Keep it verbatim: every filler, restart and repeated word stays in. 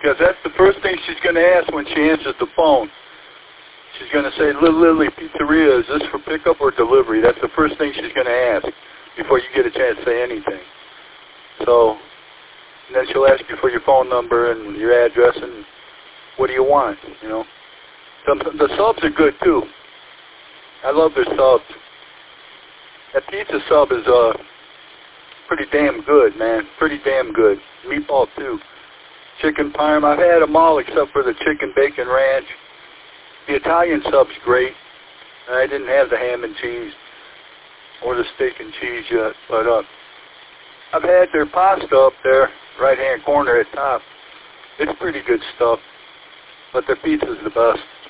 Because that's the first thing she's going to ask when she answers the phone. She's going to say, Little Lily Pizzeria, is this for pickup or delivery? That's the first thing she's going to ask before you get a chance to say anything. So, and then she'll ask you for your phone number and your address and what do you want, you know. Some, the subs are good, too. I love their subs. That pizza sub is uh, pretty damn good, man. Pretty damn good. Meatball, too. Chicken parm. I've had them all except for the chicken bacon ranch. The Italian sub's great. I didn't have the ham and cheese or the steak and cheese yet, but uh, I've had their pasta up there, right-hand corner at top. It's pretty good stuff, but their pizza's the best.